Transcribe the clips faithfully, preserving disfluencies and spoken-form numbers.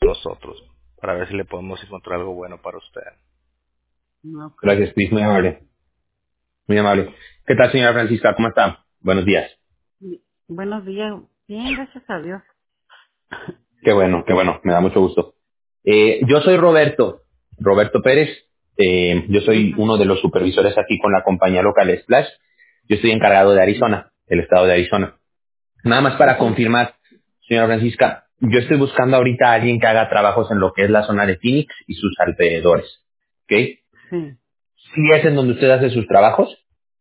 nosotros para ver si le podemos encontrar algo bueno para usted. Ok. Gracias, Chris, muy amable. Muy amable. ¿Qué tal, señora Francisca? ¿Cómo está? Buenos días. Buenos días. Bien, gracias a Dios. Qué bueno, qué bueno. Me da mucho gusto. Eh, yo soy Roberto, Roberto Pérez. Eh, yo soy Ujú, uno de los supervisores aquí con la compañía local Splash. Yo estoy encargado de Arizona, el estado de Arizona. Nada más para ujú. confirmar, señora Francisca, yo estoy buscando ahorita a alguien que haga trabajos en lo que es la zona de Phoenix y sus alrededores. ¿Ok? Sí. ¿Sí es en donde usted hace sus trabajos?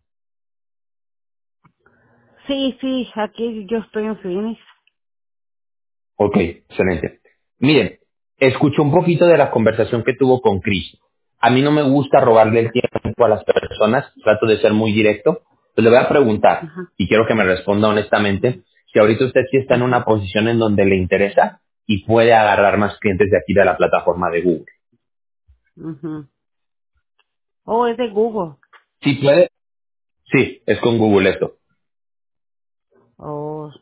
Sí, sí, aquí yo estoy en Phoenix. Ok, excelente. Miren, escuché un poquito de la conversación que tuvo con Chris. A mí no me gusta robarle el tiempo a las personas, trato de ser muy directo. Pues le voy a preguntar, Ajá, y quiero que me responda honestamente, si ahorita usted sí está en una ajá, posición en donde le interesa y puede agarrar más clientes de aquí de la plataforma de Google. ajá. Oh, es de Google. ¿Sí puede? Sí, es con Google esto. Oh,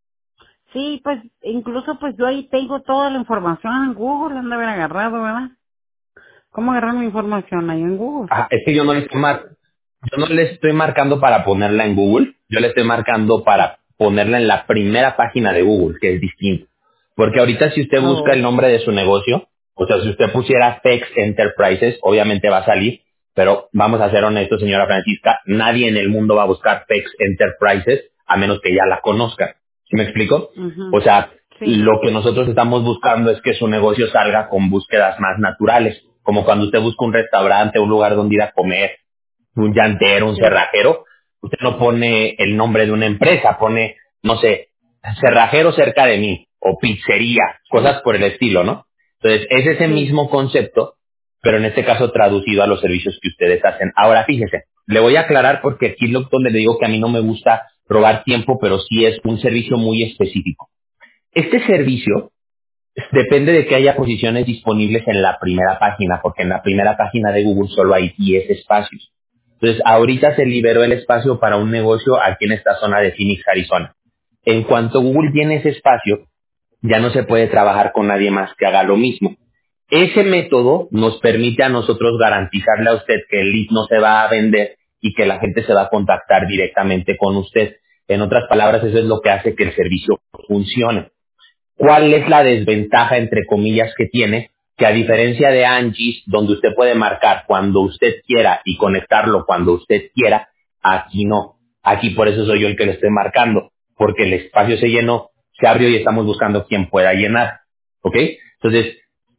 sí, pues incluso pues yo ahí tengo toda la información en Google, han de haber agarrado, ¿verdad? ¿Cómo agarrar mi información ahí en Google? Ajá, es que yo no le estoy mar- yo no le estoy marcando para ponerla en Google, yo le estoy marcando para ponerla en la primera página de Google, que es distinto. Porque ahorita si usted busca el Oh, nombre de su negocio, o sea, si usted pusiera Pex Enterprises, obviamente va a salir, pero vamos a ser honestos, señora Francisca, nadie en el mundo va a buscar Pex Enterprises a menos que ya la conozca. ¿Sí me explico? mhm, O sea, sí, lo que nosotros estamos buscando es que su negocio salga con búsquedas más naturales, como cuando usted busca un restaurante, un lugar donde ir a comer, un llantero, un sí, cerrajero, usted no pone el nombre de una empresa, pone, no sé, cerrajero cerca de mí, o pizzería, sí, cosas por el estilo, ¿no? Entonces, es ese sí, mismo concepto, pero en este caso traducido a los servicios que ustedes hacen. Ahora, fíjese, le voy a aclarar porque aquí es lo donde le digo que a mí no me gusta robar tiempo, pero sí es un servicio muy específico. Este servicio depende de que haya posiciones disponibles en la primera página, porque en la primera página de Google solo hay diez espacios. Entonces, ahorita se liberó el espacio para un negocio aquí en esta zona de Phoenix, Arizona. En cuanto Google tiene ese espacio, ya no se puede trabajar con nadie más que haga lo mismo. Ese método nos permite a nosotros garantizarle a usted que el lead no se va a vender y que la gente se va a contactar directamente con usted. En otras palabras, eso es lo que hace que el servicio funcione. ¿Cuál es la desventaja, entre comillas, que tiene? Que a diferencia de Angie, donde usted puede marcar cuando usted quiera y conectarlo cuando usted quiera, aquí no. Aquí por eso soy yo el que le estoy marcando, porque el espacio se llenó, se abrió y estamos buscando quién pueda llenar. ¿Ok? Entonces,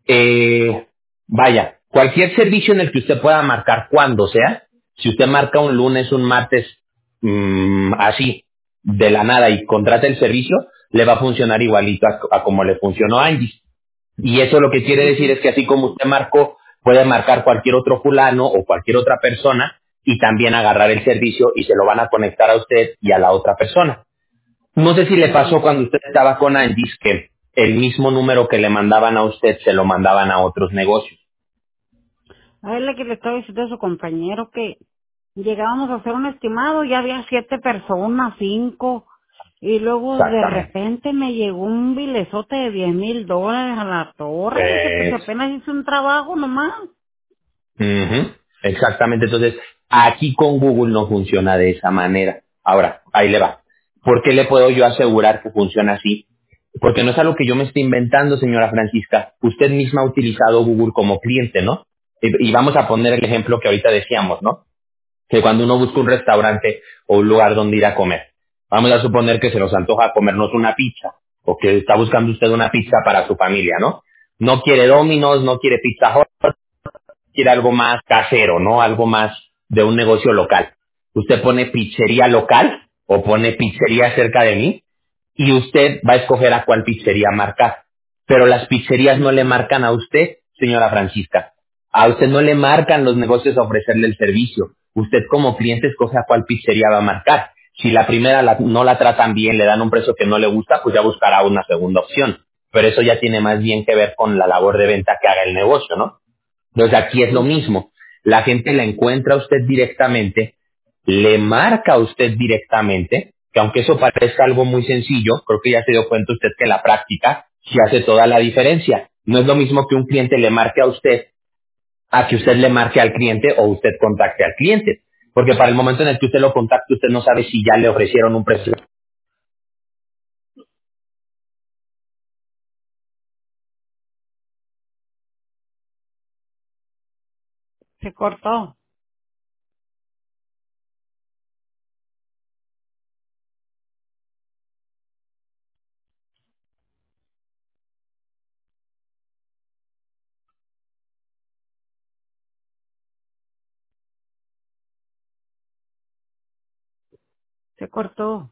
eh, vaya, cualquier servicio en el que usted pueda marcar cuando sea, si usted marca un lunes, un martes, mm, así, de la nada y contrata el servicio, le va a funcionar igualito a, a como le funcionó a Angie. Y eso lo que quiere decir mhm, es que así como usted marcó, puede marcar cualquier otro fulano o cualquier otra persona y también agarrar el servicio y se lo van a conectar a usted y a la otra persona. No sé si le pasó mhm. cuando usted estaba con Angie que el mismo número que le mandaban a usted se lo mandaban a otros negocios. A él le que le estaba diciendo a su compañero que llegábamos a hacer un estimado, ya había siete personas, cinco, y luego de Exactamente. repente me llegó un bilezote de diez mil dólares a la torre. Dije, pues si Eso. apenas hice un trabajo nomás. Ujú, exactamente, entonces aquí con Google no funciona de esa manera. Ahora, ahí le va. ¿Por qué le puedo yo asegurar que funciona así? Porque no es algo que yo me esté inventando, señora Francisca. Usted misma ha utilizado Google como cliente, ¿no? Y, y vamos a poner el ejemplo que ahorita decíamos, ¿no? Que cuando uno busca un restaurante o un lugar donde ir a comer, vamos a suponer que se nos antoja comernos una pizza o que está buscando usted una pizza para su familia, ¿no? No quiere Domino's, no quiere Pizza Hut, quiere algo más casero, ¿no? Algo más de un negocio local. Usted pone pizzería local o pone pizzería cerca de mí y usted va a escoger a cuál pizzería marcar. Pero las pizzerías no le Ujú, marcan a usted, señora Francisca. A usted no le marcan los negocios a ofrecerle el servicio. Usted como cliente escoge a cuál pizzería va a marcar. Si la primera la- no la tratan bien, le dan un precio que no le gusta, pues ya buscará una segunda opción. Pero eso ya tiene más bien que ver con la labor de venta que haga el negocio, ¿no? Entonces aquí es lo ujú, mismo. La gente la encuentra a usted directamente, le marca a usted directamente, que aunque eso parezca algo muy sencillo, creo que ya se dio cuenta usted que la práctica sí hace toda la diferencia. No es lo mismo que un cliente le marque a usted a que usted le marque al cliente o usted contacte al cliente. Porque para el momento en el que usted lo contacte, usted no sabe si ya le ofrecieron un precio. Se cortó. Se cortó.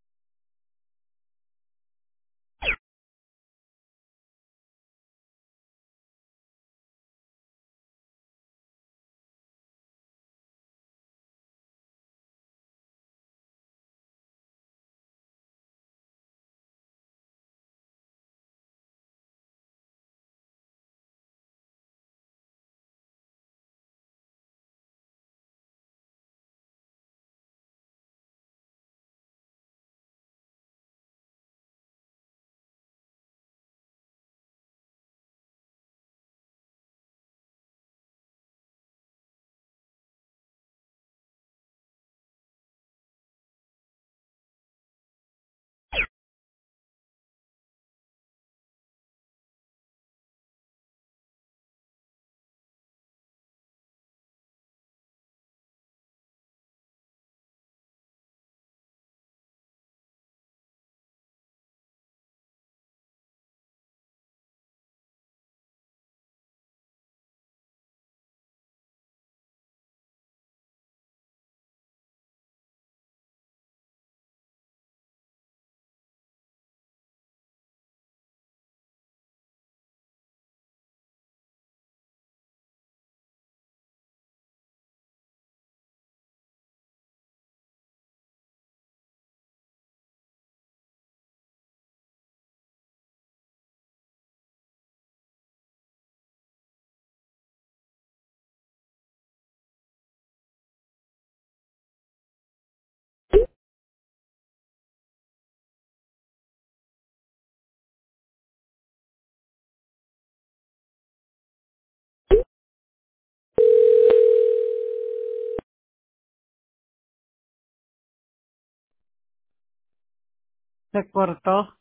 Se cortó.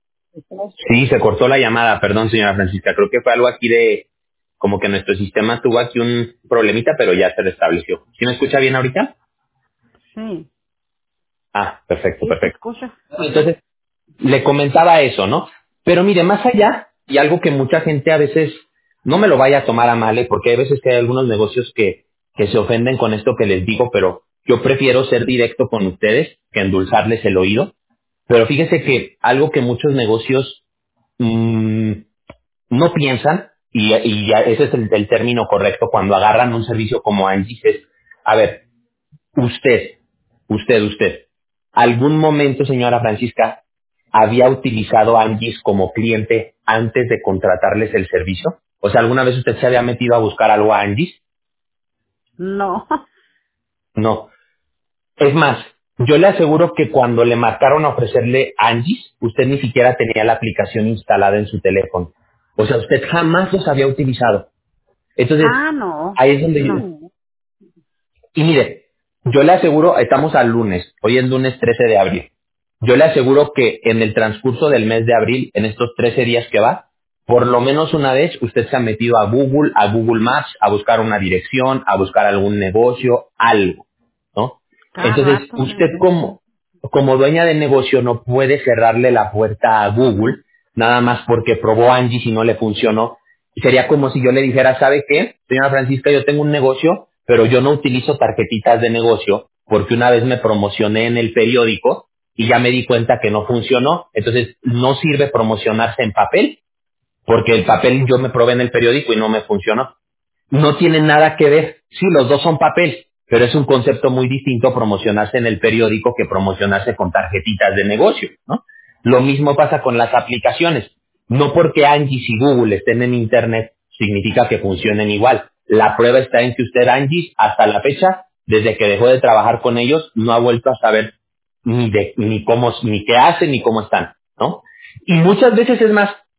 Sí, se cortó la llamada, perdón, señora Francisca. Creo que fue algo aquí de, como que nuestro sistema tuvo aquí un problemita, pero ya se restableció. ¿Sí me escucha bien ahorita? Sí. Ah, perfecto, Sí, se perfecto. escucha. Entonces, le comentaba eso, ¿no? Pero mire, más allá, y algo que mucha gente a veces no me lo vaya a tomar a mal, ¿eh? Porque hay veces que hay algunos negocios que, que se ofenden con esto que les digo, pero yo prefiero ser directo con ustedes que endulzarles el oído. Pero fíjese que algo que muchos negocios mm, no piensan, y, y ya ese es el, el término correcto, cuando agarran un servicio como Angie, es, a ver, usted, usted, usted, ¿algún momento, señora Francisca, había utilizado Angie's como cliente antes de contratarles el servicio? O sea, ¿alguna vez usted se había metido a buscar algo a Angie's? No. No. Es más, yo le aseguro que cuando le marcaron a ofrecerle Angie's, usted ni siquiera tenía la aplicación instalada en su teléfono. O sea, usted jamás los había utilizado. Entonces, Ah, no. ahí es donde yo, No. y mire, yo le aseguro, estamos al lunes, hoy es lunes trece de abril. Yo le aseguro que en el transcurso del mes de abril, en estos trece días que va, por lo menos una vez usted se ha metido a Google, a Google Maps, a buscar una dirección, a buscar algún negocio, algo, ¿no? Cada Entonces, rato, usted sí. como, como dueña de negocio no puede cerrarle la puerta a Google, nada más porque probó Angie y no le funcionó. Sería como si yo le dijera, ¿sabe qué? Señora Francisca, yo tengo un negocio, pero yo no utilizo tarjetitas de negocio porque una vez me promocioné en el periódico y ya me di cuenta que no funcionó. Entonces, no sirve promocionarse en papel porque el papel yo me probé en el periódico y no me funcionó. No tienen nada que ver. Sí, los dos son papel, pero es un concepto muy distinto promocionarse en el periódico que promocionarse con tarjetitas de negocio, ¿no? Lo mismo pasa con las aplicaciones. No porque Angie y Google estén en Internet significa que funcionen igual. La prueba está en que usted, Angie, hasta la fecha, desde que dejó de trabajar con ellos, no ha vuelto a saber ni de, ni cómo, ni qué hacen, ni cómo están, ¿no? Y muchas veces es más,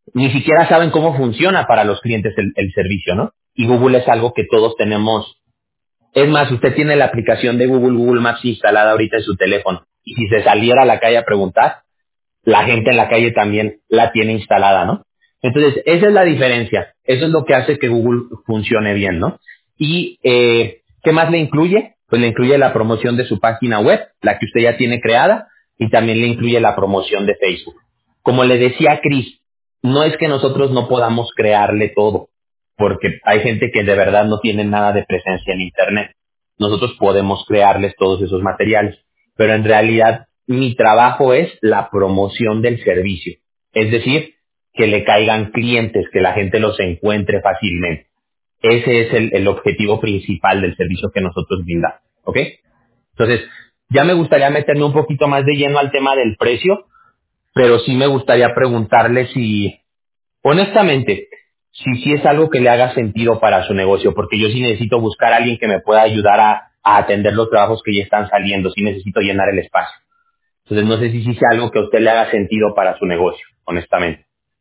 ni siquiera saben cómo funciona para los clientes el, el servicio, ¿no? Y Google es algo que todos tenemos. Es más, usted tiene la aplicación de Google, Google Maps instalada ahorita en su teléfono. Y si se saliera a la calle a preguntar, la gente en la calle también la tiene instalada, ¿no? Entonces, esa es la diferencia. Eso es lo que hace que Google funcione bien, ¿no? Y, eh, ¿qué más le incluye? Pues le incluye la promoción de su página web, la que usted ya tiene creada, y también le incluye la promoción de Facebook. Como le decía a Chris, no es que nosotros no podamos crearle todo, porque hay gente que de verdad no tiene nada de presencia en Internet. Nosotros podemos crearles todos esos materiales, pero en realidad mi trabajo es la promoción del servicio. Es decir, que le caigan clientes, que la gente los encuentre fácilmente. Ese es el, el objetivo principal del servicio que nosotros brindamos, ¿ok? Entonces, ya me gustaría meterme un poquito más de lleno al tema del precio, pero sí me gustaría preguntarle si, honestamente, si sí es algo que le haga sentido para su negocio, porque yo sí necesito buscar a alguien que me pueda ayudar a, a atender los trabajos que ya están saliendo, sí necesito llenar el espacio. Entonces, no sé si sí sea algo que a usted le haga sentido para su negocio, honestamente.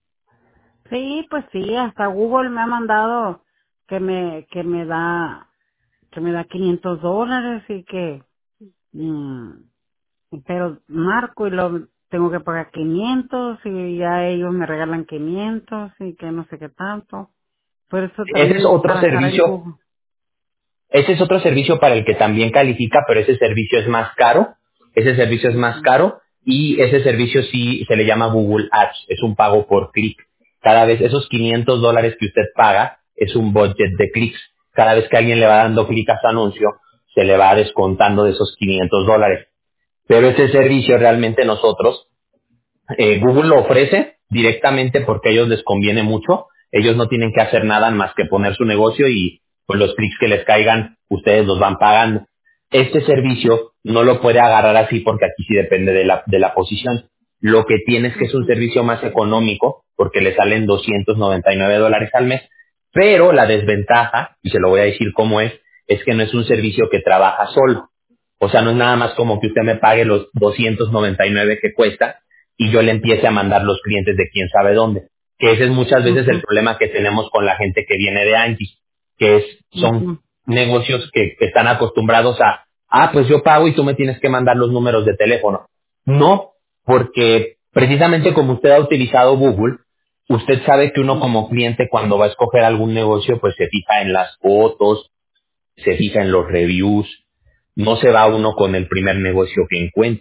Sí, pues sí, hasta Google me ha mandado que me, que me da, que me da quinientos dólares y que, mm, pero marco y lo tengo que pagar quinientos y ya ellos me regalan quinientos y que no sé qué tanto. Por eso Ese es también otro para estar en servicio, Google. ese es otro servicio para el que también califica, pero ese servicio es más caro. Ese servicio es más Ujú, caro y ese servicio sí se le llama Google Ads, es un pago por clic. Cada vez esos quinientos dólares que usted paga es un budget de clics. Cada vez que alguien le va dando clic a su anuncio, se le va descontando de esos quinientos dólares. Pero ese servicio realmente nosotros Eh, Google lo ofrece directamente porque a ellos les conviene mucho. Ellos no tienen que hacer nada más que poner su negocio y pues los clics que les caigan, ustedes los van pagando. Este servicio no lo puede agarrar así porque aquí sí depende de la, de la posición. Lo que tiene es que es un ujú, servicio más económico porque le salen doscientos noventa y nueve dólares al mes. Pero la desventaja, y se lo voy a decir cómo es, es que no es un servicio que trabaja solo. O sea, no es nada más como que usted me pague los doscientos noventa y nueve que cuesta y yo le empiece a mandar los clientes de quién sabe dónde. Que ese es muchas veces el ujú, problema que tenemos con la gente que viene de Angie, que es, son ujú, negocios que, que están acostumbrados a, ah, pues yo pago y tú me tienes que mandar los números de teléfono. No, porque precisamente como usted ha utilizado Google, usted sabe que uno como cliente cuando va a escoger algún negocio, pues se fija en las fotos, se fija en los reviews, no se va uno con el primer negocio que encuentre.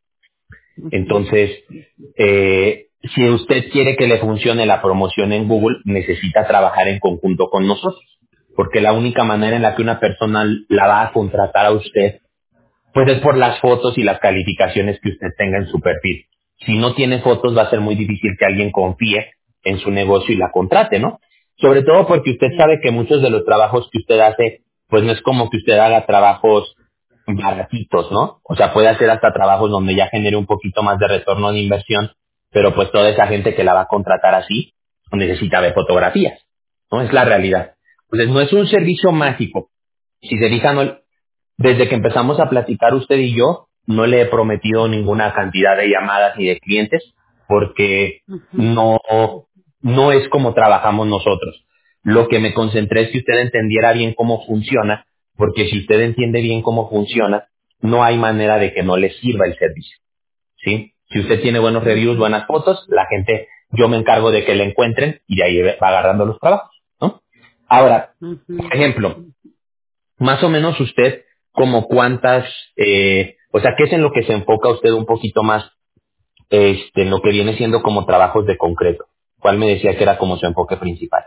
ujú, Entonces, eh, si usted quiere que le funcione la promoción en Google, necesita trabajar en conjunto con nosotros, porque la única manera en la que una persona la va a contratar a usted pues es por las fotos y las calificaciones que usted tenga en su perfil. Si no tiene fotos, va a ser muy difícil que alguien confíe en su negocio y la contrate, ¿no? Sobre todo porque usted sí, sabe que muchos de los trabajos que usted hace, pues no es como que usted haga trabajos baratitos, ¿no? O sea, puede hacer hasta trabajos donde ya genere un poquito más de retorno de inversión, pero pues toda esa gente que la va a contratar así necesita ver fotografías, ¿no? Es la realidad. Entonces, no es un servicio mágico. Si se fijan, no, desde que empezamos a platicar usted y yo, no le he prometido ninguna cantidad de llamadas ni de clientes porque ujú, no, no es como trabajamos nosotros. Lo que me concentré es que usted entendiera bien cómo funciona, porque si usted entiende bien cómo funciona, no hay manera de que no le sirva el servicio, ¿sí? Si usted tiene buenos reviews, ujú, buenas fotos, la gente, yo me encargo de que le encuentren y de ahí va agarrando los trabajos, ¿no? Ahora, ujú. por ejemplo, más o menos usted, como cuántas, eh, o sea, ¿qué es en lo que se enfoca usted un poquito más, este, en lo que viene siendo como trabajos de concreto? ¿Cuál me decía que era como su enfoque principal?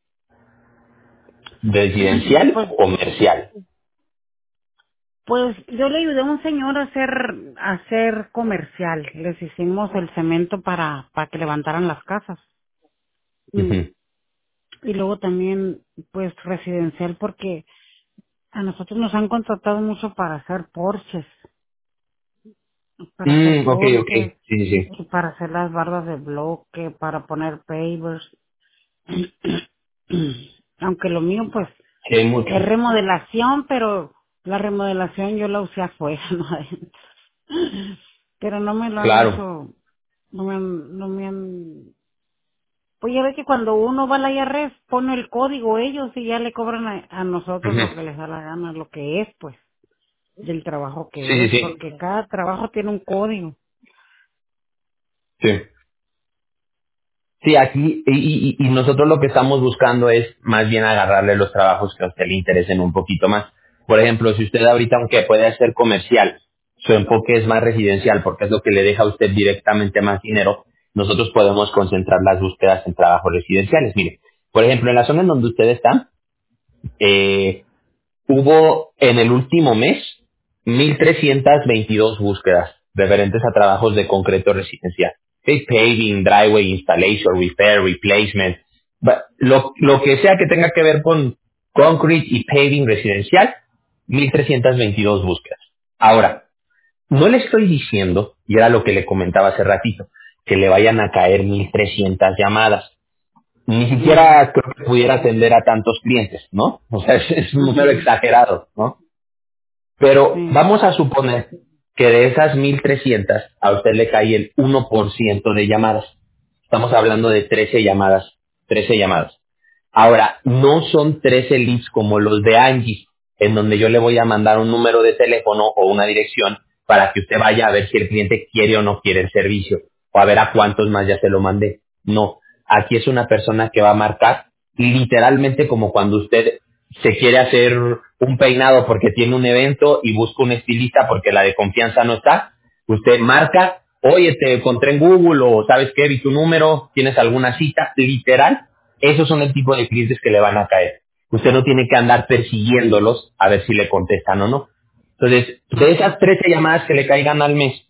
¿Residencial Pues, o comercial? pues yo le ayudé a un señor a hacer, a hacer comercial. Les hicimos el cemento para, para que levantaran las casas. Mm, Ujú. Y luego también, pues, residencial porque a nosotros nos han contratado mucho para hacer porches, para hacer Mm, ok, ok, porches, sí, sí, sí. y para hacer las bardas de bloque, para poner pavers. Aunque lo mío, pues, Sí, hay mucho. es remodelación, pero la remodelación yo la usé afuera, no adentro. Pero no me lo han Claro. hecho, no me han, no me han, Pues ya ve que cuando uno va a la I R S pone el código ellos y ya le cobran a, a nosotros Ujú. lo que les da la gana, lo que es, pues, del trabajo Sí, que sí, es, sí. porque cada trabajo tiene un código. Sí. Sí, aquí, y, y- y nosotros lo que estamos buscando es más bien agarrarle los trabajos que a usted le interesen un poquito más. Por ejemplo, si usted ahorita, aunque puede hacer comercial, su enfoque es más residencial, porque es lo que le deja a usted directamente más dinero, nosotros podemos concentrar las búsquedas en trabajos residenciales. Mire, por ejemplo, en la zona en donde usted está, eh, hubo en el último mes mil trescientas veintidós búsquedas referentes a trabajos de concreto residencial. Sí, paving, driveway installation, repair, replacement, ba- lo, lo que sea que tenga que ver con concrete y paving residencial, mil trescientas veintidós búsquedas. Ahora, no le estoy diciendo, y era lo que le comentaba hace ratito, que le vayan a caer mil trescientas llamadas. Ni Mhm, siquiera creo que pudiera atender a tantos clientes, ¿no? O sea, es, es un número mhm, exagerado, ¿no? Pero sí, vamos a suponer que de esas mil trescientas a usted le cae el uno por ciento de llamadas. Estamos hablando de trece llamadas, trece llamadas. Ahora, no son trece leads como los de Angie, en donde yo le voy a mandar un número de teléfono o una dirección para que usted vaya a ver si el cliente quiere o no quiere el servicio, o a ver a cuántos más ya se lo mandé. No, aquí es una persona que va a marcar literalmente como cuando usted se quiere hacer un peinado porque tiene un evento y busca un estilista porque la de confianza no está. Usted marca, oye, te encontré en Google o sabes qué, vi tu número, tienes alguna cita, literal. Esos son el tipo de clientes que le van a caer. Usted no tiene que andar persiguiéndolos a ver si le contestan o no. Entonces, de esas mhm, trece llamadas que le caigan al mes,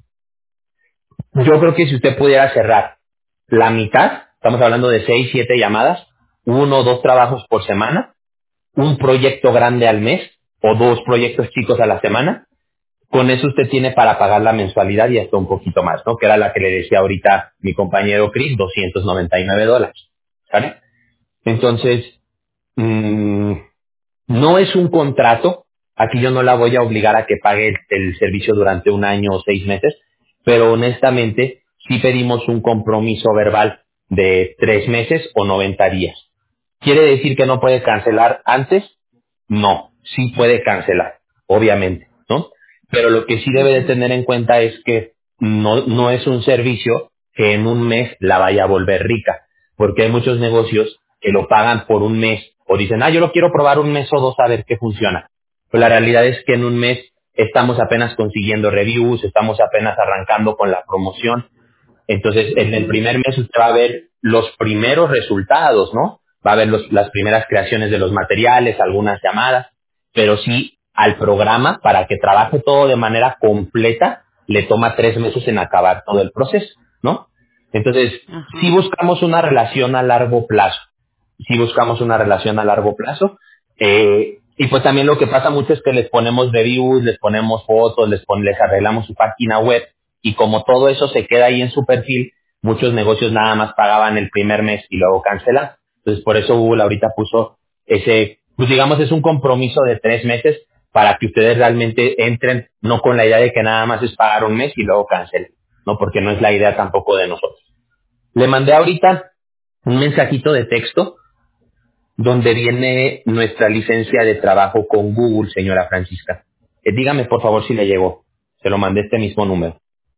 yo creo que si usted pudiera cerrar la mitad, estamos hablando de seis, siete llamadas, uno o dos trabajos por semana, un proyecto grande al mes o dos proyectos chicos a la semana, con eso usted tiene para pagar la mensualidad y hasta un poquito más, ¿no? Que era la que le decía ahorita mi compañero Chris, doscientos noventa y nueve dólares. ¿Vale? Entonces, mm, no es un contrato, aquí yo no la voy a obligar a que pague el, el servicio durante un año o seis meses, pero honestamente sí pedimos un compromiso verbal de tres meses o noventa días. ¿Quiere decir que no puede cancelar antes? No, sí puede cancelar, obviamente, ¿no? Pero lo que sí debe de mhm, tener en cuenta es que no, no es un servicio que en un mes la vaya a volver rica, porque hay muchos negocios que lo pagan por un mes o dicen, ah, yo lo quiero probar un mes o dos a ver qué funciona. Pero la realidad es que en un mes estamos apenas consiguiendo reviews, estamos apenas arrancando con la promoción, entonces, en el mhm, primer mes usted va a ver los primeros resultados, ¿no? Va a ver los- las primeras creaciones de los materiales, algunas llamadas, pero sí al programa, para que trabaje todo de manera completa, le toma tres meses en acabar todo el proceso, ¿no? Entonces, si ajá, buscamos una relación a largo plazo, si buscamos una relación a largo plazo, eh, y pues también lo que pasa mucho es que les ponemos reviews, les ponemos fotos, les, pon- les arreglamos su página web, y como todo eso se queda ahí en su perfil, muchos negocios nada más pagaban el primer mes y luego cancelan. Entonces, por eso Google ahorita puso ese, pues digamos, es un compromiso de tres meses para que ustedes realmente entren, no con la idea de que nada más es pagar un mes y luego cancelen, ¿no? Porque no es la idea tampoco de nosotros. Le mandé ahorita un mensajito de texto donde viene nuestra licencia de trabajo con Google, señora Francisca. Eh, dígame, por favor, si le llegó. Se lo mandé a este mismo número.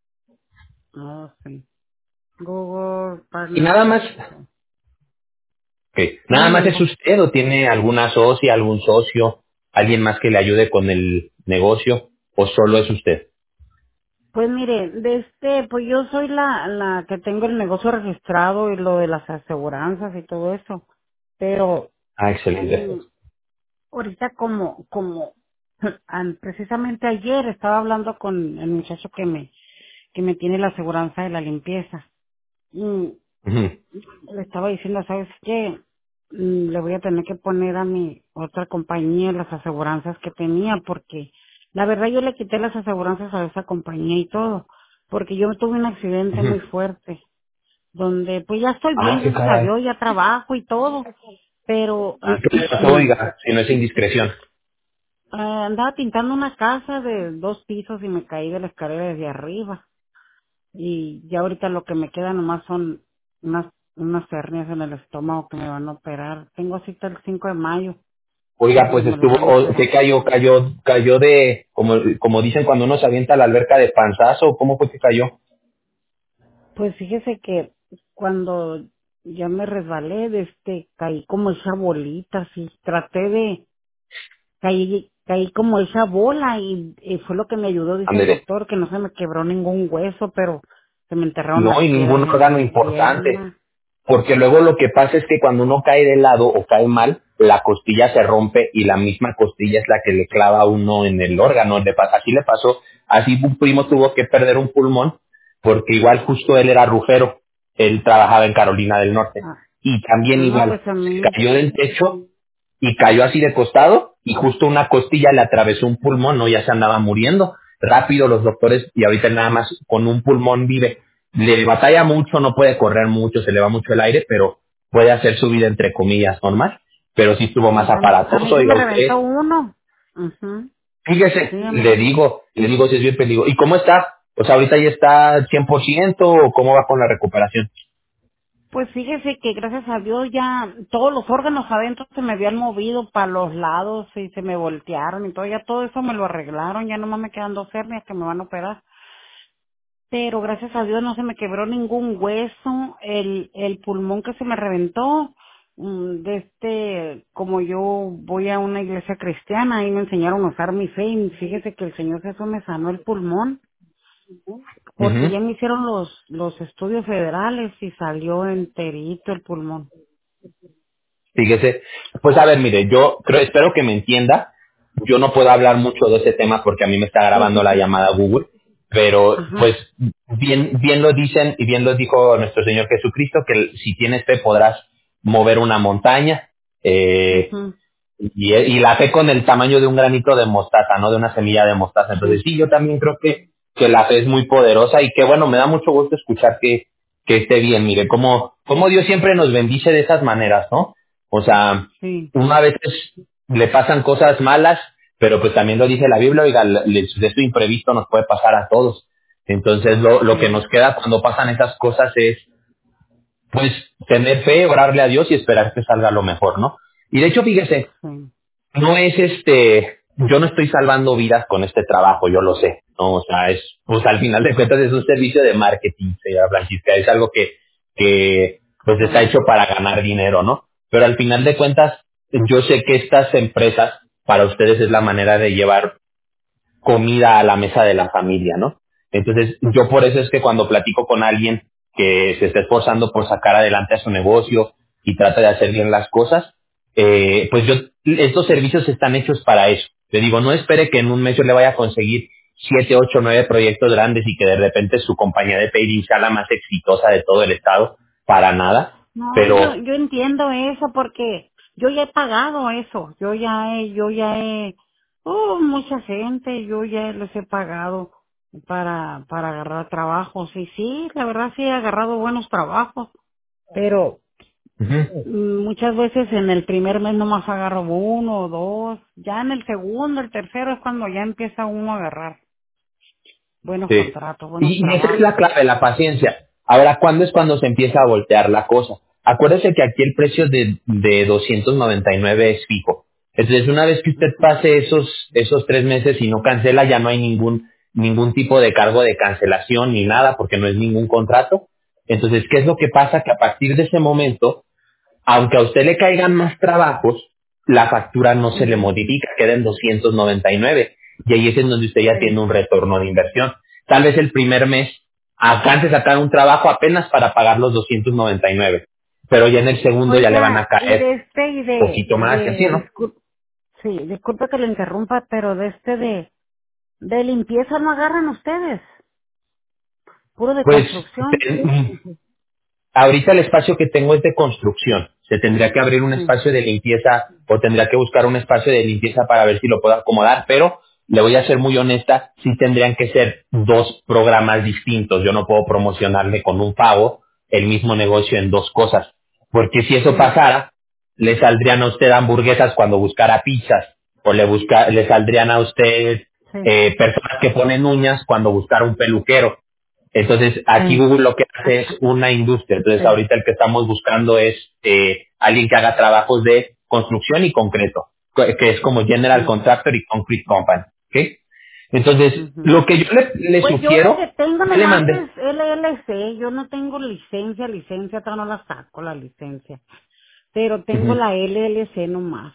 oh, sí. Google Y nada Partnership. más, Sí, ok, sí nada me más es llegó. usted o tiene alguna socia, algún socio, alguien más que le ayude con el negocio o solo es usted. Pues mire, de este, pues yo soy la, la que tengo el negocio registrado y lo de las aseguranzas y todo eso. Pero, Ah, excelente. mm, ahorita como, como, an- precisamente ayer estaba hablando con el muchacho que me, que me tiene la aseguranza de la limpieza. Y Ujú. le estaba diciendo, ¿sabes qué? Mm, Le voy a tener que poner a mi otra compañía las aseguranzas que tenía porque la verdad yo le quité las aseguranzas a esa compañía y todo porque yo tuve un accidente Ujú. muy fuerte donde pues ya estoy bien, Ah, qué gracias a caray. Dios, ya trabajo y todo, pero Ah, ¿qué le pasó, oiga? Si no es indiscreción. ah, andaba pintando una casa de dos pisos y me caí de la escalera desde arriba y ya ahorita lo que me queda nomás son unas unas hernias en el estómago que me van a operar. Tengo cita el cinco de mayo Oiga, y pues me los estuvo, van a o ¿qué operar. cayó? Cayó, cayó de, como, como dicen cuando uno se avienta a la alberca de panzazo, ¿cómo fue que cayó? Pues fíjese que cuando ya me resbalé, de este, caí como esa bolita, así, traté de, caí, caí como esa bola y, y fue lo que me ayudó, dice el Ándele. doctor, que no se me quebró ningún hueso, pero se me enterraron No, las y ningún piedras en órgano las importante. piernas. Porque luego lo que pasa es que cuando uno cae de lado o cae mal, la costilla se rompe y la misma costilla es la que le clava a uno en el órgano. Le pasa, así le pasó, así un primo tuvo que perder un pulmón porque igual justo él era rufero, él trabajaba en Carolina del Norte Ah, y también no, igual pues a se mí, cayó del techo y cayó así de costado y justo una costilla le atravesó un pulmón, no, ya se andaba muriendo. Rápido los doctores y ahorita nada más con un pulmón vive. Le batalla mucho, no puede correr mucho, se le va mucho el aire, pero puede hacer su vida entre comillas normal. Pero sí estuvo más pues a mí, a mí aparatoso, se me oiga reventó usted. uno. Ujú. Sí, Fíjese, a le mí. digo, le digo si es bien peligro. ¿Y cómo está? O sea, ahorita ya está cien por ciento o cómo va con la recuperación. Pues fíjese que gracias a Dios ya todos los órganos adentro se me habían movido para los lados y se me voltearon y todo, ya todo eso me lo arreglaron, ya nomás me quedan dos hernias que me van a operar. Pero gracias a Dios no se me quebró ningún hueso, el, el pulmón que se me reventó, mm, de este, como yo voy a una iglesia cristiana, ahí me enseñaron a usar mi fe y fíjese que el Señor Jesús me sanó el pulmón, porque Ujú. ya me hicieron los, los estudios federales y salió enterito el pulmón. Fíjese, pues a ver, mire, yo creo, espero que me entienda. Yo no puedo hablar mucho de ese tema porque a mí me está Sí, grabando sí, la sí. llamada Google, pero Ajá. pues bien, bien lo dicen y bien lo dijo nuestro Señor Jesucristo, que si tienes fe podrás mover una montaña. Eh, Ujú. y, y la fe con el tamaño de un granito de mostaza, no de una semilla de mostaza. Entonces Sí, sí, yo también creo que, que la fe es muy poderosa y que bueno, me da mucho gusto escuchar que, que esté bien. Mire, como, como Dios siempre nos bendice de esas maneras, ¿no? O sea, sí, una vez le pasan cosas malas, pero pues también lo dice la Biblia, oiga, le- de esto imprevisto nos puede pasar a todos. Entonces lo, lo que sí, nos queda cuando pasan esas cosas es pues tener fe, orarle a Dios y esperar que salga lo mejor, ¿no? Y de hecho, fíjese, sí. no es este, yo no estoy salvando vidas con este trabajo, yo lo sé, ¿no? O sea, es, pues al final de cuentas es un servicio de marketing, señora Francisca, es algo que, que, pues está Sí, hecho para ganar dinero, ¿no? Pero al final de cuentas, yo sé que estas empresas, para ustedes es la manera de llevar comida a la mesa de la familia, ¿no? Entonces, yo por eso es que cuando platico con alguien que se está esforzando por sacar adelante a su negocio y trata de hacer bien las cosas, eh, pues yo, estos servicios están hechos para eso. Le digo, no espere que en un mes yo le vaya a conseguir siete, ocho, nueve proyectos grandes y que de repente su compañía de paying sea la más exitosa de todo el estado, para nada, no, yo, pero yo entiendo eso porque yo ya he pagado eso, yo ya he, yo ya he, oh, mucha gente, yo ya les he pagado para, para agarrar trabajos y sí, la verdad sí he agarrado buenos trabajos, pero ujú, mm, muchas veces en el primer mes nomás agarro uno o dos, ya en el segundo, el tercero es cuando ya empieza uno a agarrar buenos sí. contratos, buenos Y, y esa es la trabajos. clave, la paciencia. Ahora, ¿cuándo es cuando se empieza a voltear la cosa? Acuérdese que aquí el precio de, de doscientos noventa y nueve es fijo. Entonces, una vez que usted Ujú. pase esos, esos tres meses y no cancela, ya no hay ningún, ningún tipo de cargo de cancelación ni nada, porque no es ningún contrato. Entonces, ¿qué es lo que pasa? Que a partir de ese momento, aunque a usted le caigan más trabajos, la factura no se le Ujú. modifica, queda en doscientos noventa y nueve. Y ahí es en donde usted ya tiene Sí. un retorno de inversión. Tal vez el primer mes alcance a sacar un trabajo apenas para pagar los doscientos noventa y nueve. Pero ya en el segundo ya le van a Oiga, y caer de este y de, poquito más y así, de, ¿no? disculpe, sí, disculpe que lo interrumpa, pero de este de, de limpieza no agarran ustedes, puro de Pues construcción. te- ahorita el espacio que tengo es de construcción. Se tendría que abrir un Sí, espacio de limpieza o tendría que buscar un espacio de limpieza para ver si lo puedo acomodar, pero le voy a ser muy honesta, sí tendrían que ser dos programas distintos. Yo no puedo promocionarle con un pago el mismo negocio en dos cosas, porque si eso sí, pasara, le saldrían a usted hamburguesas cuando buscara pizzas, o le, busca, le saldrían a usted sí, eh, personas que ponen uñas cuando buscara un peluquero. Entonces, aquí Sí, Google lo que hace es una industria. Entonces, sí. ahorita el que estamos buscando es eh, alguien que haga trabajos de construcción y concreto, que que es como General Mm, Contractor y Concrete Company. ¿Ok? Entonces, ujú. lo que yo le, le Pues yo lo que sugiero, tengo ya le nomás mandé. es L L C, yo no tengo licencia, licencia, todavía no la saco la licencia, pero tengo Ujú. la L L C nomás.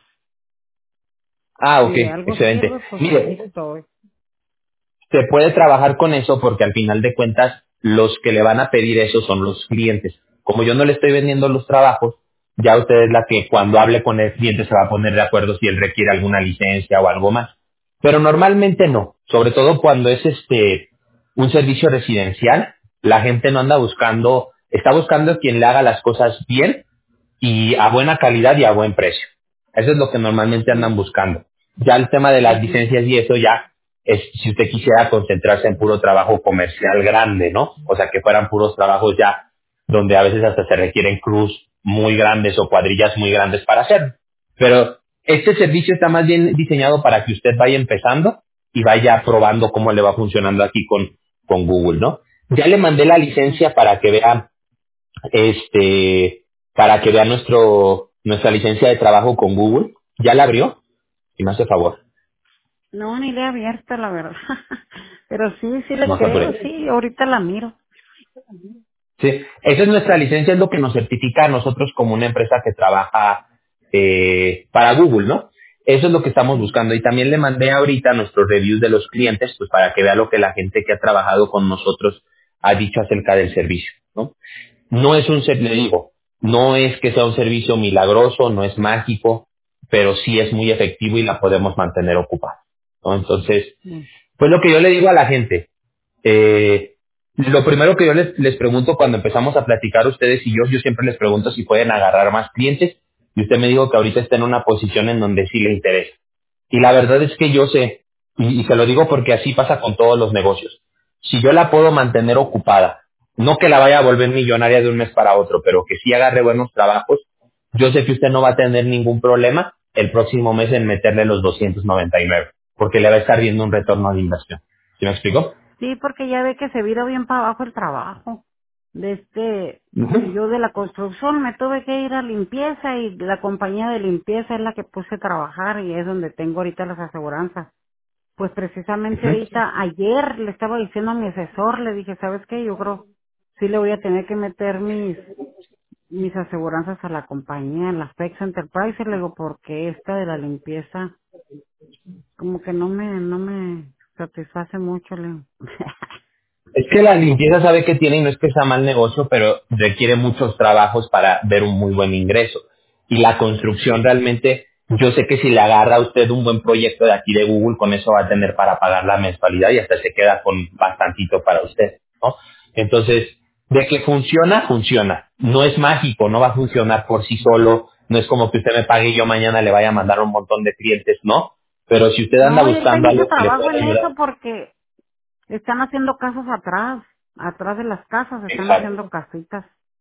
Ah, Si ok, de algo excelente. sirve, pues aquí Mire, estoy. se puede trabajar con eso porque al final de cuentas los que le van a pedir eso son los clientes. Como yo no le estoy vendiendo los trabajos, ya usted es la que cuando hable con el cliente se va a poner de acuerdo si él requiere alguna licencia o algo más. Pero normalmente no, sobre todo cuando es este un servicio residencial, la gente no anda buscando, está buscando quien le haga las cosas bien y a buena calidad y a buen precio. Eso es lo que normalmente andan Sí. buscando. Ya el tema de las Ujú. licencias y eso ya es si usted quisiera concentrarse en puro trabajo comercial grande, ¿no? O sea, que fueran puros trabajos ya donde a veces hasta se requieren crews muy grandes o cuadrillas muy grandes para hacerlo. Pero este servicio está más bien diseñado para que usted vaya empezando y vaya probando cómo le va funcionando aquí con, con Google, ¿no? Ya le mandé la Sí. licencia para que vea este, para que vea nuestro, nuestra licencia de trabajo con Google. ¿Ya la abrió? Si me hace favor. No, ni le he abierto, la verdad. Pero sí, sí le No se creo, apure. sí, ahorita la miro. Sí, esa es nuestra licencia, es lo que nos certifica a nosotros como una empresa que trabaja eh, para Google, ¿no? Eso es lo que estamos Sí. buscando. Y también le mandé ahorita nuestros reviews de los clientes, pues para que vea lo que la gente que ha trabajado con nosotros ha dicho acerca del servicio, ¿no? No es un, ser- le digo, no es que sea un servicio milagroso, no es mágico, pero sí es muy efectivo y la podemos mantener ocupada, ¿no? Entonces, Sí. pues lo que yo le digo a la gente, eh, lo primero que yo les, les pregunto cuando empezamos a platicar ustedes y yo, yo siempre les pregunto si pueden agarrar más clientes y usted me dijo que ahorita está en una posición en donde sí le interesa. Y la verdad es que yo sé, y, y se lo digo porque así pasa con todos los negocios, si yo la puedo mantener ocupada, no que la vaya a volver millonaria de un mes para otro, pero que sí agarre buenos trabajos, yo sé que usted no va a tener ningún problema el próximo mes en meterle los doscientos noventa y nueve, porque le va a estar viendo un retorno de inversión. ¿Sí me explico? Sí, porque ya ve que se vino bien para abajo el trabajo. De este, Ujú. yo de la construcción me tuve que ir a limpieza y la compañía de limpieza es la que puse a trabajar y es donde tengo ahorita las aseguranzas. Pues precisamente ahorita, ayer le estaba diciendo a mi asesor, le dije, ¿sabes qué? Yo creo, sí le voy a tener que meter mis, mis aseguranzas a la compañía, en la Fex Enterprise, le digo, porque esta de la limpieza, como que no me, no me satisface mucho, le digo. Es que la limpieza sabe que tiene y no es que sea mal negocio, pero requiere muchos trabajos para ver un muy buen ingreso. Y la construcción realmente, yo sé que si le agarra a usted un buen proyecto de aquí de Google, con eso va a tener para pagar la mensualidad y hasta se queda con bastantito para usted, ¿no? Entonces, de que funciona, funciona. No es mágico, no va a funcionar por sí solo. No es como que usted me pague y yo mañana le vaya a mandar un montón de clientes, ¿no? Pero si usted anda No, y ahorita hay buscando mucho algo que le trabajo pueda en ayudar. eso porque están haciendo casas atrás, atrás de las casas, están Exacto. haciendo casitas.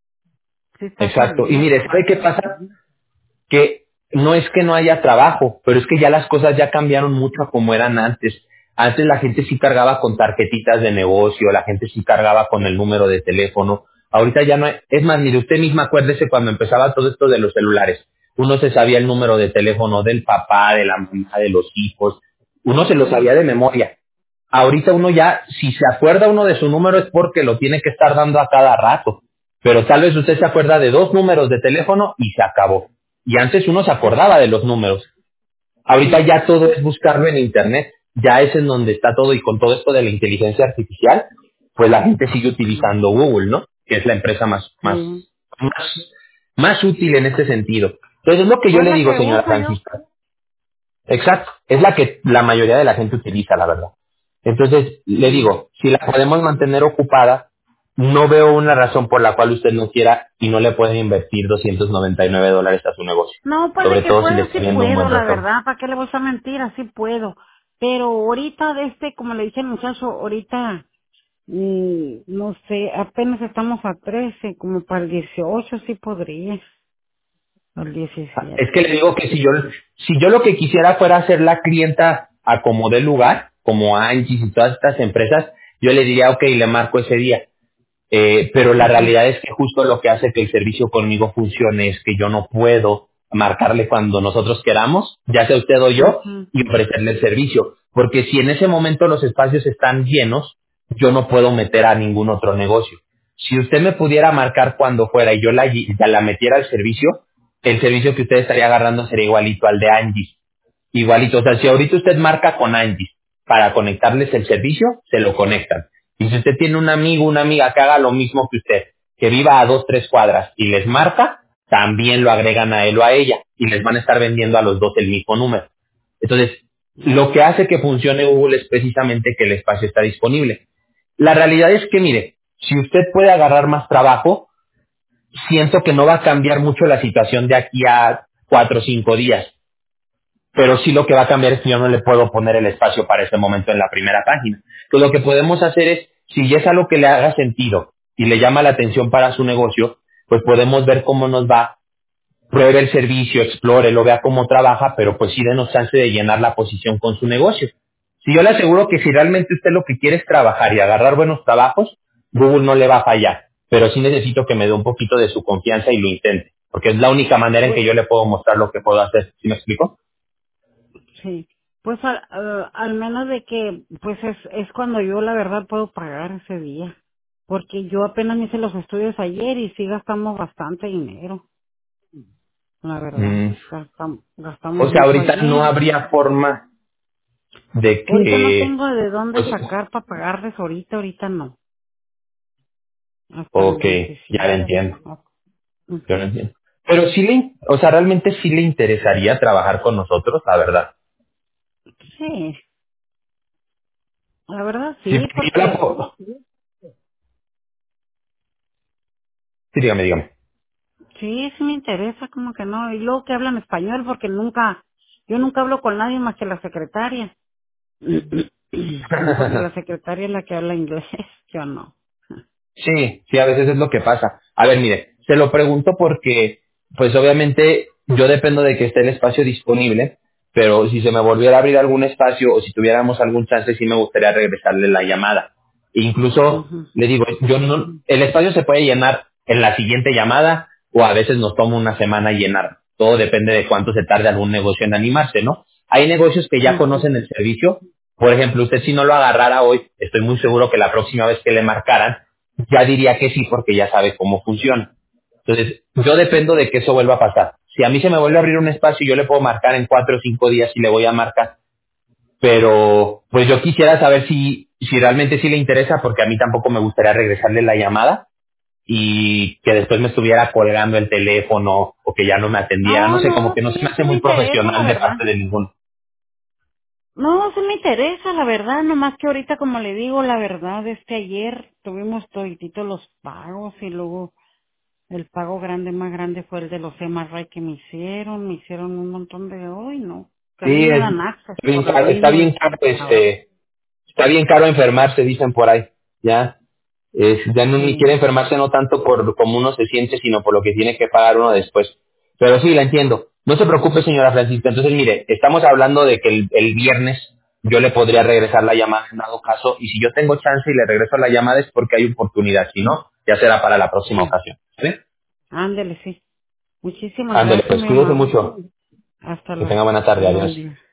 Sí está Exacto. Y saliendo mire, ¿sabe qué trabajo. pasa? Que no es que no haya trabajo, pero es que ya las cosas ya cambiaron mucho a como eran antes. Antes la gente sí cargaba con tarjetitas de negocio, la gente sí cargaba con el número de teléfono. Ahorita ya no hay. Es más, mire, usted misma acuérdese cuando empezaba todo esto de los celulares. Uno se sabía el número de teléfono del papá, de la mamá, de los hijos. Uno se lo sabía de memoria. Ahorita uno ya, si se acuerda uno de su número es porque lo tiene que estar dando a cada rato. Pero tal vez usted se acuerda de dos números de teléfono y se acabó. Y antes uno se acordaba de los números. Ahorita Sí, ya todo es buscarlo en internet. Ya es en donde está todo y con todo esto de la inteligencia artificial, pues la gente sigue sí, utilizando Google, ¿no? Que es la empresa más, más, sí. más, más útil en este sentido. Entonces es lo que yo Pues le la digo, que señora uso yo. Francisca. Exacto, es la que la mayoría de la gente utiliza, la verdad. Entonces, le Sí. digo, si la podemos mantener ocupada, no veo una razón por la cual usted no quiera y no le puede invertir doscientos noventa y nueve dólares a su negocio. No, pues de Sobre que todo si le puedo, está sí viendo un buen puedo, la retorno. verdad. ¿Para qué le voy a echar mentiras? Sí puedo. Pero ahorita de este, como le dije al muchacho, ahorita, mm, no sé, apenas estamos a trece, como para el dieciocho sí podría. El Es diecisiete. que le digo que si yo, si yo lo que quisiera fuera hacer la clienta a como dé lugar, como Angie y todas estas empresas, yo le diría, ok, le marco ese día. Eh, pero la Ujú, realidad es que justo lo que hace que el servicio conmigo funcione es que yo no puedo marcarle cuando nosotros queramos, ya sea usted o yo, ujú. y ofrecerle el servicio. Porque si en ese momento los espacios están llenos, yo no puedo meter a ningún otro negocio. Si usted me pudiera marcar cuando fuera y yo la, ya la metiera al servicio, el servicio que usted estaría agarrando sería igualito al de Angie. Igualito, o sea, si ahorita usted marca con Angie para conectarles el servicio, se lo conectan. Y si usted tiene un amigo, una amiga que haga lo mismo que usted, que viva a dos, tres cuadras y les marca, también lo agregan a él o a ella y les van a estar vendiendo a los dos el mismo número. Entonces, lo que hace que funcione Google es precisamente que el espacio está disponible. La realidad es que, mire, si usted puede agarrar más trabajo, siento que no va a cambiar mucho la situación de aquí a cuatro o cinco días, pero sí lo que va a cambiar es que yo no le puedo poner el espacio para ese momento en la primera página. Entonces lo que podemos hacer es, si ya es algo que le haga sentido y le llama la atención para su negocio, pues podemos ver cómo nos va, pruebe el servicio, explore, lo vea cómo trabaja, pero pues sí denos chance de llenar la posición con su negocio. Si yo le aseguro que si realmente usted lo que quiere es trabajar y agarrar buenos trabajos, Google no le va a fallar, pero sí necesito que me dé un poquito de su confianza y lo intente, porque es la única manera en que Pues yo le puedo mostrar lo que puedo hacer. ¿Sí me explico? sí, pues al, al al menos de que, pues es, es cuando yo la verdad puedo pagar ese día. Porque yo apenas me hice los estudios ayer y sí gastamos bastante dinero, la verdad. Mm. Gastamos, O gastamos sea, mucho ahorita no ayer. habría forma de Ahorita no que... tengo de dónde Pues, sacar para pagarles ahorita, ahorita no. Hasta el ok, ya lo diecisiete. entiendo, Ah, yo lo ujú. entiendo. Pero sí le, in- o sea, realmente sí le interesaría trabajar con nosotros, la verdad. Sí, la verdad Sí, sí, porque yo la porque puedo- Sí, dígame, dígame. sí, sí me interesa, como que no. Y luego que hablan español, porque nunca, yo nunca hablo con nadie más que la secretaria. Porque la secretaria es la que habla inglés, yo no. Sí, sí, a veces es lo que pasa. A ver, mire, se lo pregunto porque, pues obviamente yo dependo de que esté el espacio disponible, pero si se me volviera a abrir algún espacio o si tuviéramos algún chance, sí me gustaría regresarle la llamada. E incluso, Ujú, le digo, yo no, el espacio se puede llenar en la siguiente llamada o a veces nos toma una semana llenar. Todo depende de cuánto se tarde algún negocio en animarse, ¿no? Hay negocios que ya ujú, conocen el servicio. Por ejemplo, usted si no lo agarrara hoy, estoy muy seguro que la próxima vez que le marcaran, ya diría que sí porque ya sabe cómo funciona. Entonces, yo dependo de que eso vuelva a pasar. Si a mí se me vuelve a abrir un espacio, yo le puedo marcar en cuatro o cinco días y le voy a marcar. Pero, pues yo quisiera saber si, si realmente sí le interesa, porque a mí tampoco me gustaría regresarle la llamada y que después me estuviera colgando el teléfono o que ya no me atendiera. No no, sé, como no, que no se me sí, hace sí me muy interesa, la profesional de verdad. parte de ninguno. No, sí me interesa, la verdad, nomás que ahorita, como le digo, la verdad, es que ayer tuvimos toditito los pagos y luego el pago grande, más grande fue el de los M R I que me hicieron, me hicieron un montón de hoy, ¿no? Que a mí Sí, me es, dan access está bien por lo caro, está mismo bien del caro, trabajo. este, está bien caro enfermarse, dicen por ahí, ya. Es, ya no ni quiere Sí, enfermarse no tanto por cómo uno se siente, sino por lo que tiene que pagar uno después. Pero sí, la entiendo. No se preocupe, señora Francisca. Entonces, mire, estamos hablando de que el, el viernes yo le podría regresar la llamada en dado caso, y si yo tengo chance y le regreso la llamada es porque hay oportunidad, si no, ya será para la próxima sí, ocasión. ¿Sí? ándele, sí. Muchísimas Ándale, gracias, pues muy cuídese amable. mucho. Hasta Que luego. tenga buena tarde. Buen Adiós. día.